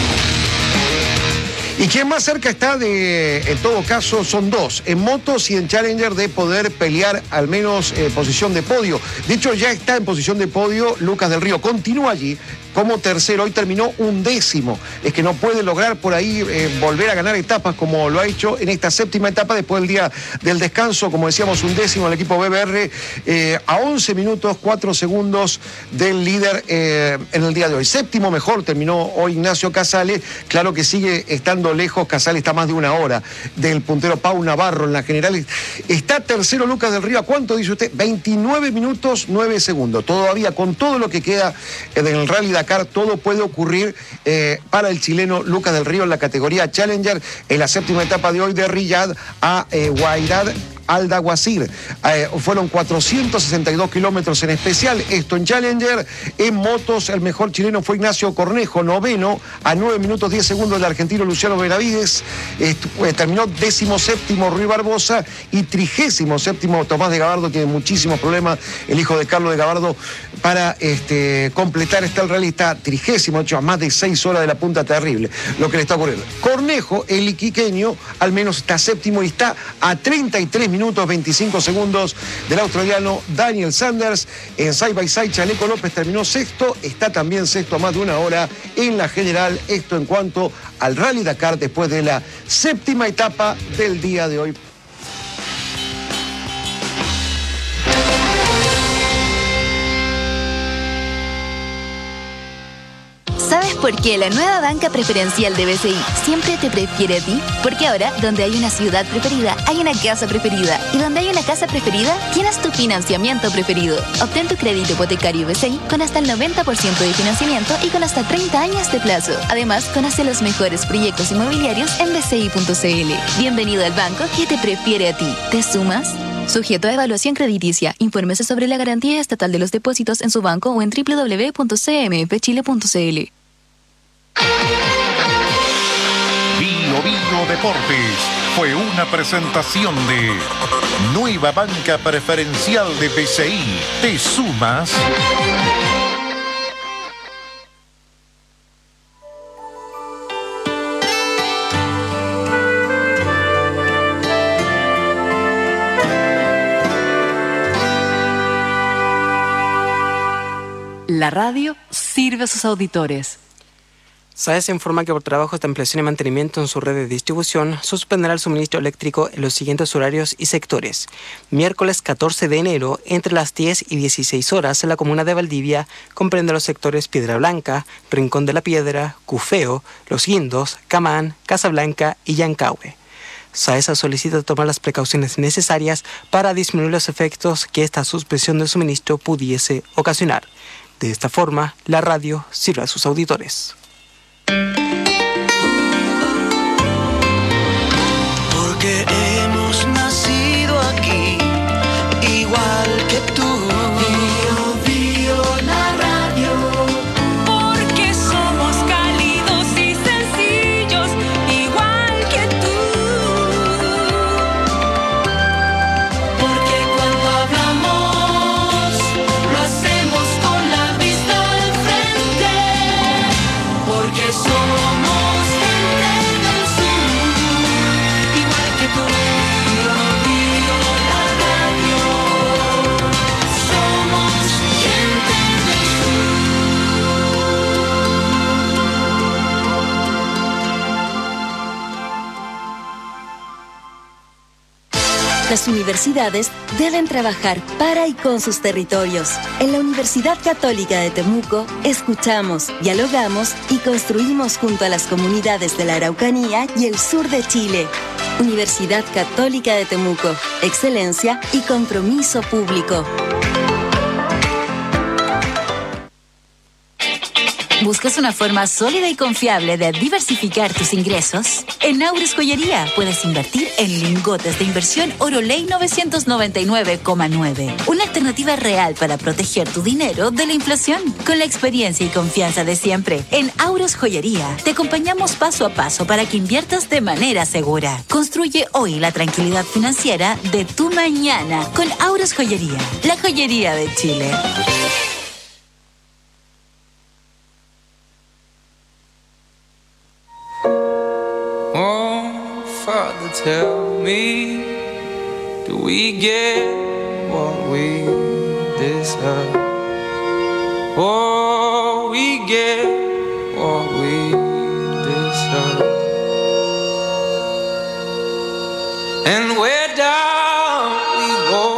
Y quien más cerca está en todo caso, son dos, en motos y en Challenger, de poder pelear al menos posición de podio. De hecho, ya está en posición de podio Lucas del Río. Continúa allí como tercero, hoy terminó 11º. Es que no puede lograr por ahí volver a ganar etapas como lo ha hecho en esta 7ª etapa después del día del descanso. Como decíamos, 11º el equipo BBR, a 11 minutos 4 segundos del líder en el día de hoy. 7º mejor terminó hoy Ignacio Casale. Claro que sigue estando lejos, Casale está más de una hora del puntero Pau Navarro en la general. Está tercero Lucas del Río. ¿A cuánto dice usted? 29 minutos 9 segundos. Todavía con todo lo que queda en el Rally Dakar, todo puede ocurrir para el chileno Lucas del Río en la categoría Challenger en la 7ª etapa de hoy de Riyadh a Wydad Al-Dawasir. Fueron 462 kilómetros en especial, esto en Challenger. En motos, el mejor chileno fue Ignacio Cornejo, 9º, a 9 minutos 10 segundos del argentino Luciano Benavides. Terminó 17º Rui Barbosa y 37º Tomás de Gabardo. Tiene muchísimos problemas el hijo de Carlos de Gabardo para completar el rally. Está 30º, hecho a más de 6 horas de la punta. Terrible lo que le está ocurriendo. Cornejo, el iquiqueño, al menos está 7º y está a 33 minutos 25 segundos del australiano Daniel Sanders. En side by side, Chaleco López terminó 6º, está también 6º a más de una hora en la general. Esto en cuanto al Rally Dakar después de la 7ª etapa del día de hoy. ¿Sabes ¿Por qué la nueva banca preferencial de BCI siempre te prefiere a ti? Porque ahora, donde hay una ciudad preferida, hay una casa preferida. Y donde hay una casa preferida, tienes tu financiamiento preferido. Obtén tu crédito hipotecario BCI con hasta el 90% de financiamiento y con hasta 30 años de plazo. Además, conoce los mejores proyectos inmobiliarios en bci.cl. Bienvenido al banco que te prefiere a ti. ¿Te sumas? Sujeto a evaluación crediticia. Infórmese sobre la garantía estatal de los depósitos en su banco o en www.cmfchile.cl. Bio Bio Deportes fue una presentación de Nueva Banca Preferencial de BCI. ¿Te sumas? La radio sirve a sus auditores. SAES informa que por trabajos de ampliación y mantenimiento en su red de distribución, suspenderá el suministro eléctrico en los siguientes horarios y sectores. Miércoles 14 de enero, entre las 10 y 16 horas, en la comuna de Valdivia, comprende los sectores Piedra Blanca, Rincón de la Piedra, Cufeo, Los Guindos, Camán, Casablanca y Yancahue. SAESA solicita tomar las precauciones necesarias para disminuir los efectos que esta suspensión del suministro pudiese ocasionar. De esta forma, la radio sirve a sus auditores. Porque hemos nacido aquí, igual que tú. Bio, bio, la radio. Porque somos cálidos y sencillos, igual que tú. Porque cuando hablamos, lo hacemos con la vista al frente. Porque somos gente del sur, igual que tú. Bio, bio, la radio. Somos gente del Las universidades deben trabajar para y con sus territorios. En la Universidad Católica de Temuco, escuchamos, dialogamos y construimos junto a las comunidades de la Araucanía y el sur de Chile. Universidad Católica de Temuco, excelencia y compromiso público. ¿Buscas una forma sólida y confiable de diversificar tus ingresos? En Aures Joyería puedes invertir en lingotes de inversión Oroley 999,9. Una alternativa real para proteger tu dinero de la inflación. Con la experiencia y confianza de siempre, en Aures Joyería te acompañamos paso a paso para que inviertas de manera segura. Construye hoy la tranquilidad financiera de tu mañana con Aures Joyería, la joyería de Chile. Father, tell me, do we get what we deserve? Oh, we get what we deserve. And where down we go.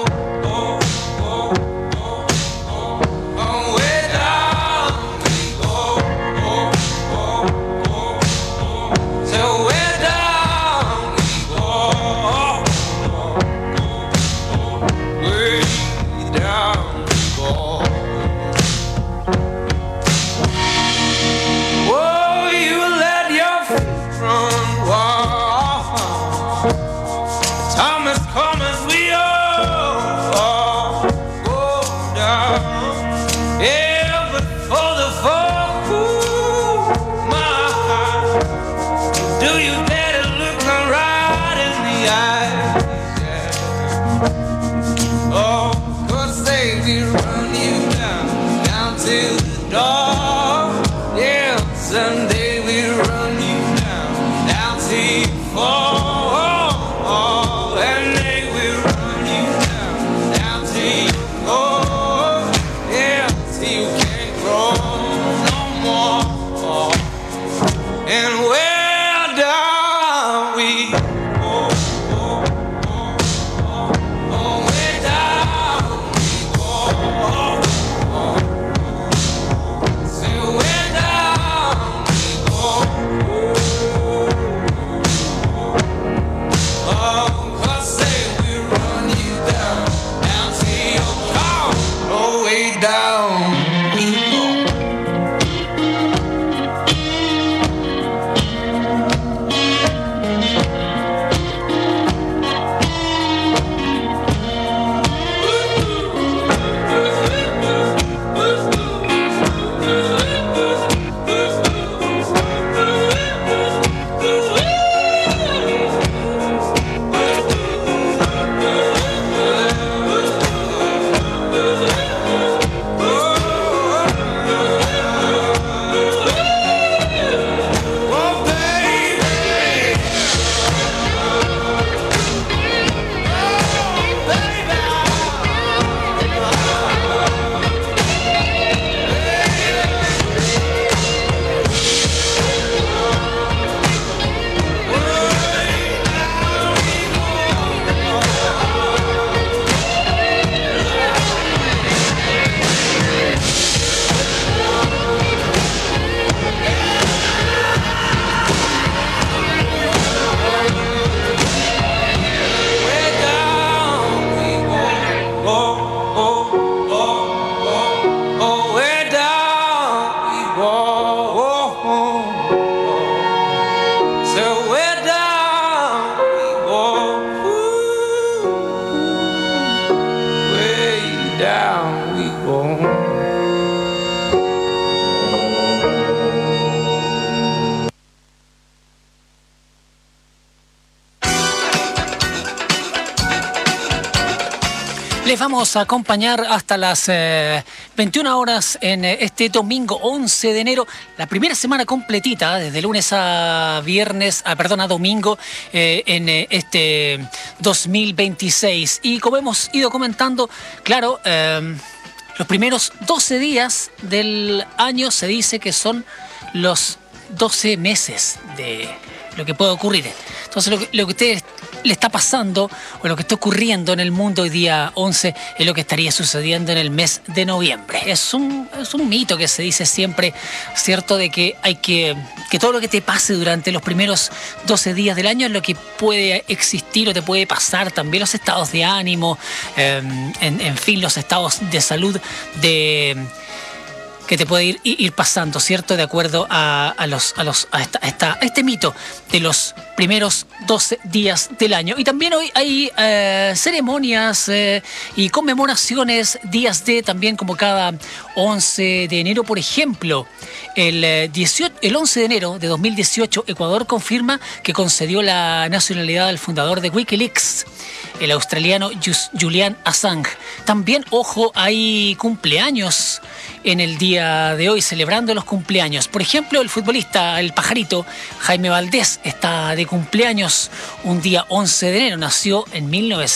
Les vamos a acompañar hasta las 21 horas en este domingo 11 de enero, la primera semana completita, desde lunes a domingo, en este 2026. Y como hemos ido comentando, claro, los primeros 12 días del año se dice que son los 12 meses de lo que puede ocurrir. Entonces lo que a ustedes le está pasando o lo que está ocurriendo en el mundo hoy día 11 es lo que estaría sucediendo en el mes de noviembre. Es un mito que se dice siempre, ¿cierto? De que hay que todo lo que te pase durante los primeros 12 días del año es lo que puede existir o te puede pasar. También los estados de ánimo, en fin, los estados de salud que te puede ir pasando, ¿cierto? De acuerdo a este mito de los primeros 12 días del año. Y también hoy hay ceremonias y conmemoraciones, días de también como cada 11 de enero, por ejemplo. El 11 de enero de 2018, Ecuador confirma que concedió la nacionalidad al fundador de Wikileaks, el australiano Julian Assange. También, ojo, hay cumpleaños en el día de hoy, celebrando los cumpleaños. Por ejemplo, el futbolista, el pajarito, Jaime Valdés, está de cumpleaños un día 11 de enero. Nació en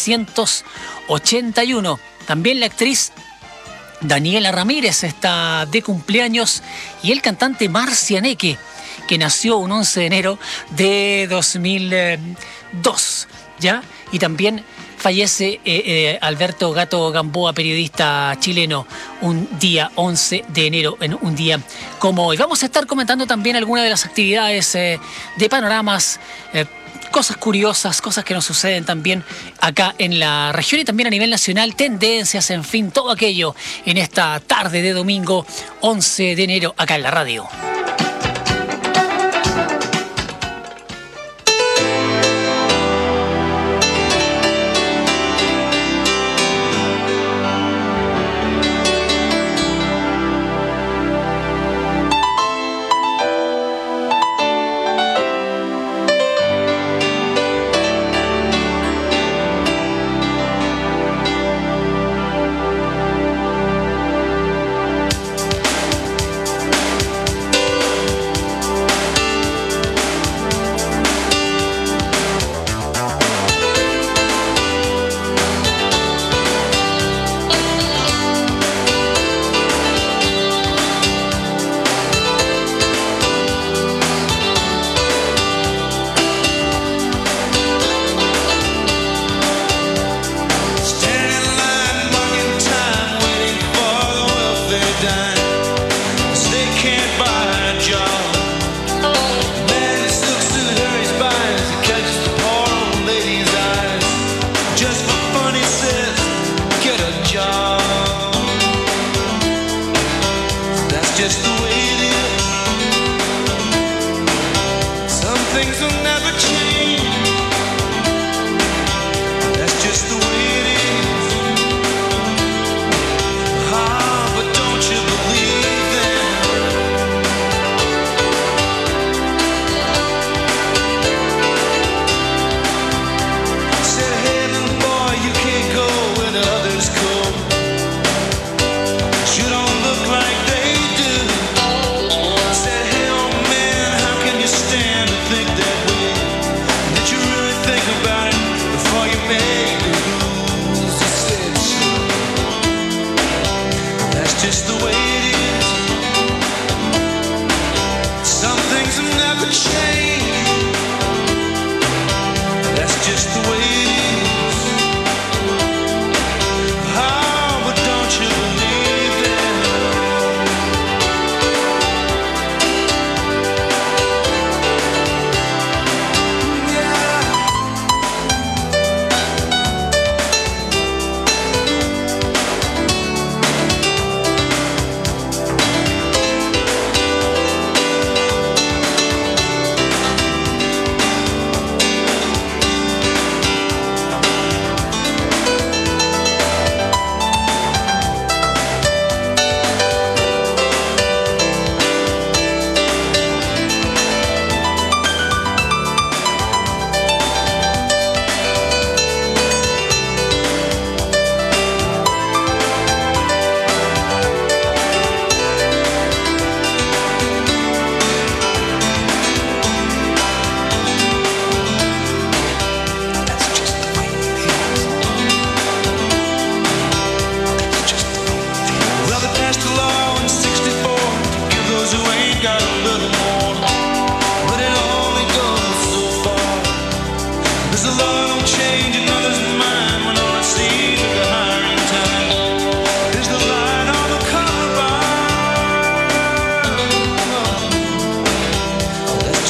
1981. También la actriz Daniela Ramírez está de cumpleaños. Y el cantante Marcianeque, que nació un 11 de enero de 2002. ¿Ya? Y también fallece Alberto Gato Gamboa, periodista chileno, un día 11 de enero, en un día como hoy. Vamos a estar comentando también algunas de las actividades de panoramas, cosas curiosas, cosas que nos suceden también acá en la región y también a nivel nacional, tendencias, en fin, todo aquello en esta tarde de domingo 11 de enero acá en la radio.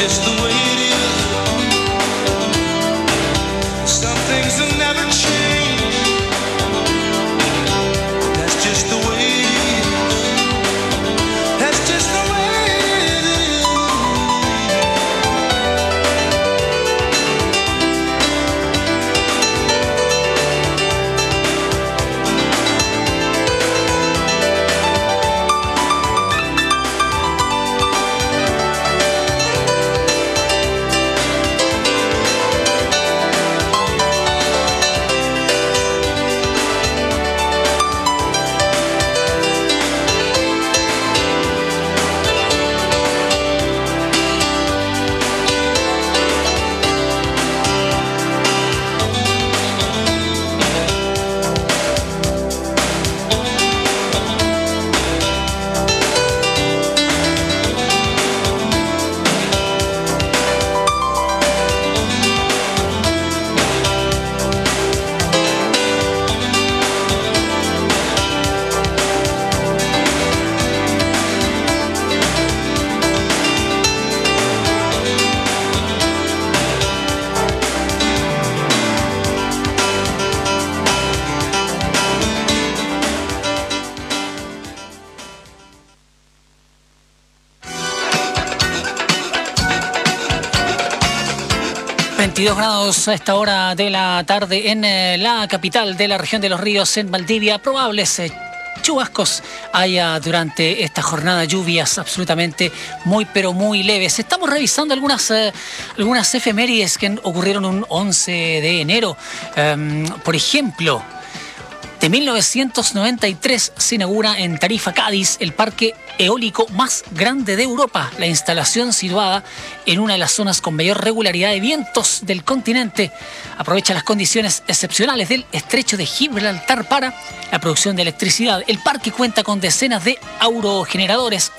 just the way it is. Some things will never change. That's just the way it is. That's just the way it is. grados a esta hora de la tarde en la capital de la región de Los Ríos, en Valdivia. Probables chubascos haya durante esta jornada, lluvias absolutamente muy pero muy leves. Estamos revisando algunas efemérides que ocurrieron un 11 de enero. Por ejemplo, de 1993 se inaugura en Tarifa, Cádiz, el parque eólico más grande de Europa. La instalación, situada en una de las zonas con mayor regularidad de vientos del continente, aprovecha las condiciones excepcionales del estrecho de Gibraltar para la producción de electricidad. El parque cuenta con decenas de aerogeneradores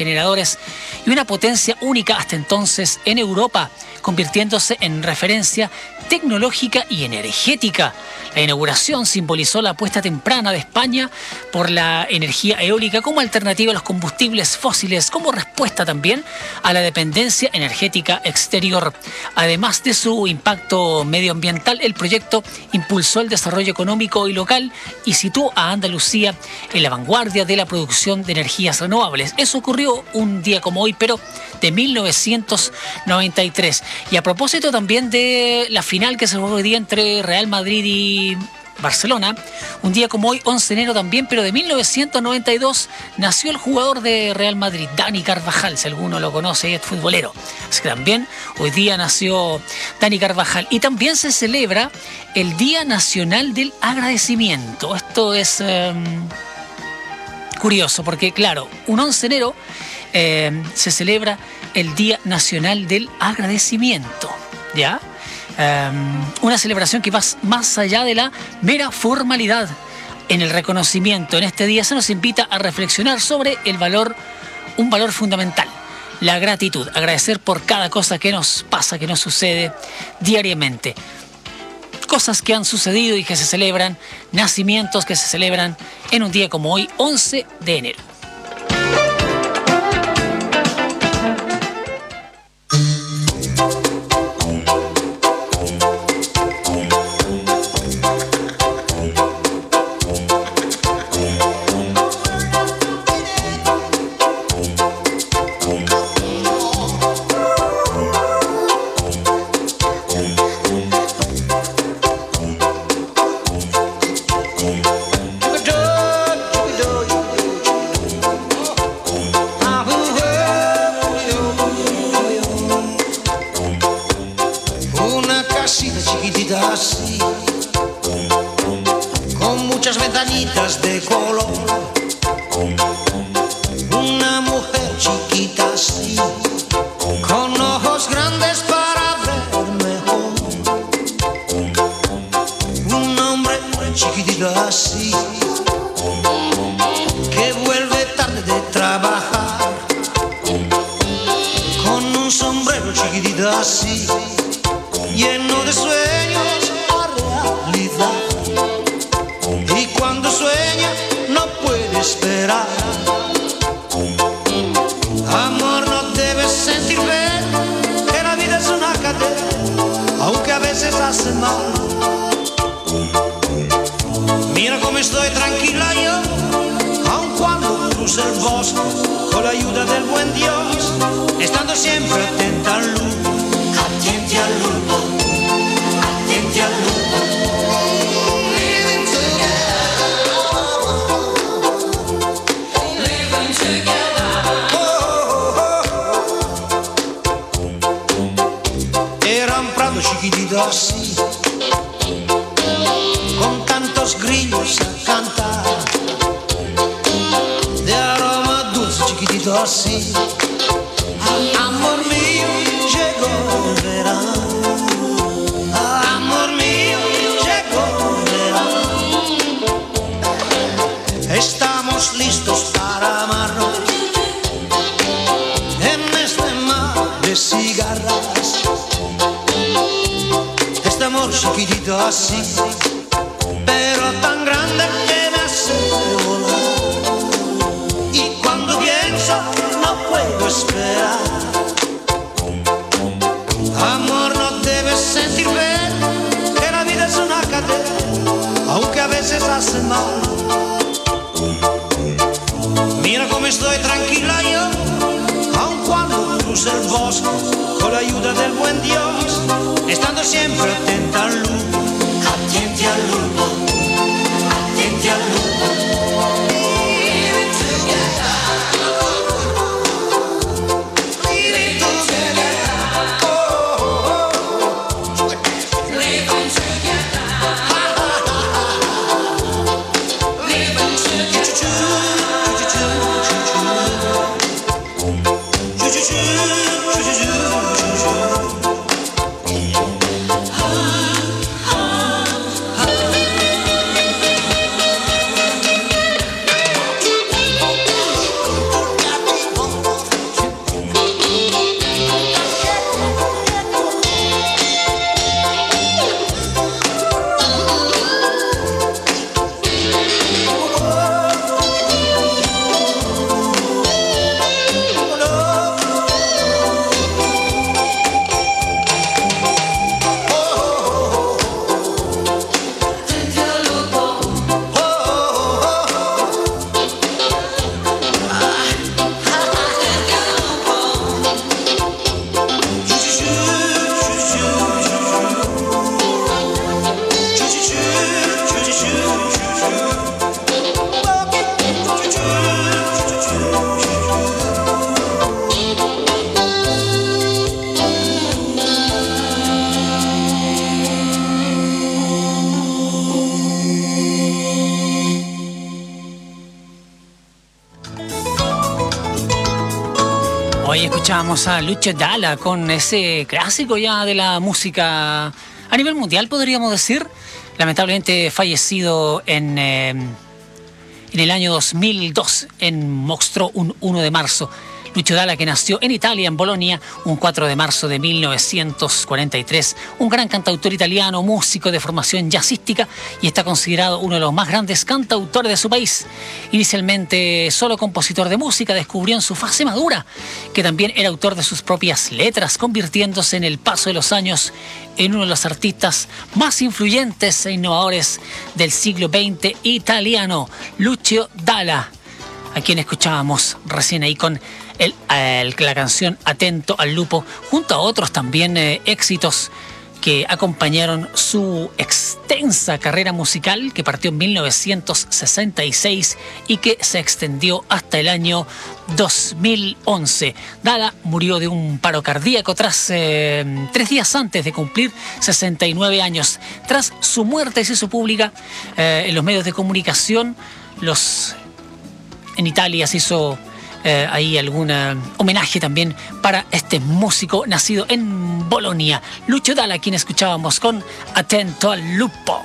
y una potencia única hasta entonces en Europa, convirtiéndose en referencia tecnológica y energética. La inauguración simbolizó la apuesta temprana de España por la energía eólica como alternativa a los combustibles fósiles, como respuesta también a la dependencia energética exterior. Además de su impacto medioambiental, el proyecto impulsó el desarrollo económico y local y situó a Andalucía en la vanguardia de la producción de energías renovables. Eso ocurrió un día como hoy, pero de 1993. Y a propósito también de la final que se jugó hoy día entre Real Madrid y Barcelona, un día como hoy, 11 de enero también, pero de 1992, nació el jugador de Real Madrid, Dani Carvajal, si alguno lo conoce, es futbolero. Así que también hoy día nació Dani Carvajal. Y también se celebra el Día Nacional del Agradecimiento. Esto es curioso porque, claro, un 11 de enero se celebra el Día Nacional del Agradecimiento, ¿ya? Una celebración que va más allá de la mera formalidad en el reconocimiento. En este día se nos invita a reflexionar sobre un valor fundamental, la gratitud, agradecer por cada cosa que nos pasa, que nos sucede diariamente. Cosas que han sucedido y que se celebran, nacimientos que se celebran en un día como hoy, 11 de enero. hace mal. Mira come estoy tranquila yo, aun cuando cruce el bosque, con la ayuda del buen Dios, estando siempre atenta al lupo, attenti al lupo, attenti al lupo. Living together, living together. Era un prado chiquitito así, con tantos grillos a cantar, de aroma dulce chiquitito así. Amor mío, llegó el verano. Amor mío, llegó el verano. Estamos listos para amarnos en este mar de cigarras. Este amor chiquitito así, pero tan grande que me hace volar. Y cuando pienso no puedo esperar. Amor, no debes sentir ver que la vida es una cadena, aunque a veces hace mal. Mira cómo estoy tranquila yo, aun cuando cruce el bosque, con la ayuda del buen Dios, estando siempre atenta al lupo, attenti al lupo, attenti al lupo. Living together, living together, oh, oh, oh. Living together, living Escuchamos a Lucio Dalla con ese clásico ya de la música a nivel mundial, podríamos decir. Lamentablemente fallecido en el año 2002, mostró un 1 de marzo. Lucio Dalla, que nació en Italia, en Bolonia, un 4 de marzo de 1943. Un gran cantautor italiano, músico de formación jazzística y está considerado uno de los más grandes cantautores de su país. Inicialmente solo compositor de música, descubrió en su fase madura que también era autor de sus propias letras, convirtiéndose en el paso de los años en uno de los artistas más influyentes e innovadores del siglo XX italiano, Lucio Dalla, a quien escuchábamos recién ahí con la canción Atento al Lupo, junto a otros también éxitos que acompañaron su extensa carrera musical, que partió en 1966 y que se extendió hasta el año 2011. Dalla murió de un paro cardíaco 3 días antes de cumplir 69 años. Tras su muerte se hizo pública en los medios de comunicación. En Italia se hizo ahí algún homenaje también para este músico nacido en Bolonia, Lucio Dalla, quien escuchábamos con Atento al Lupo.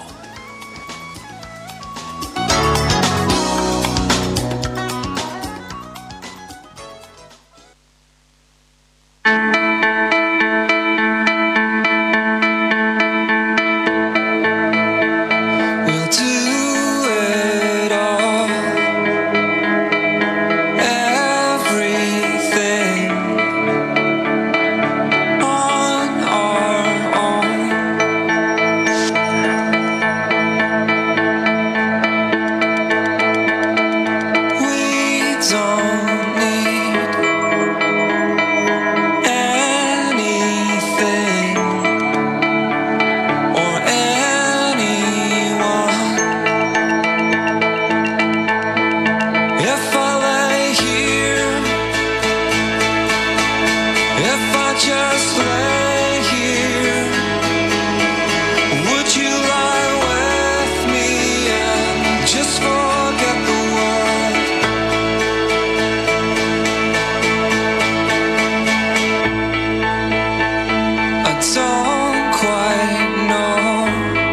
don't quite know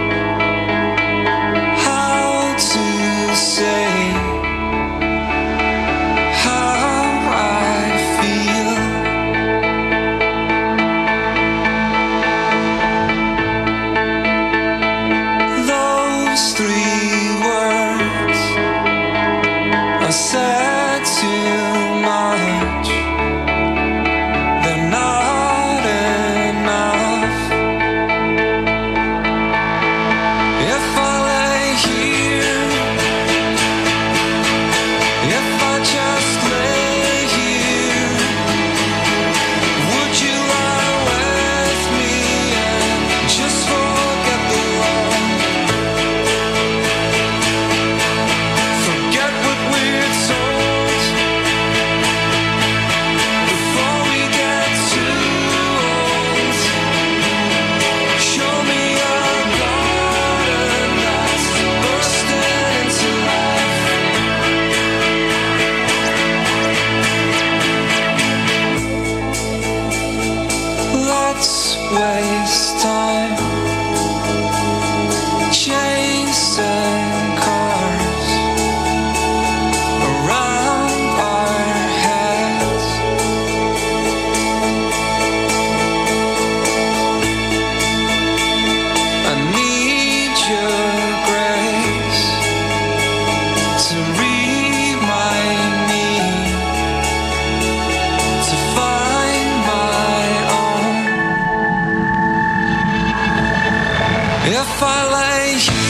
how to say how I feel. Those 3 words are said too much. They're not enough. If I lay here, if I just lay here, would you lie with me and just forget the world? Forget what we're told before we get too old. Show me a garden that's bursting into life. Let's waste time chasing cars around our heads. I need your grace to remind me to find my own. If I lay here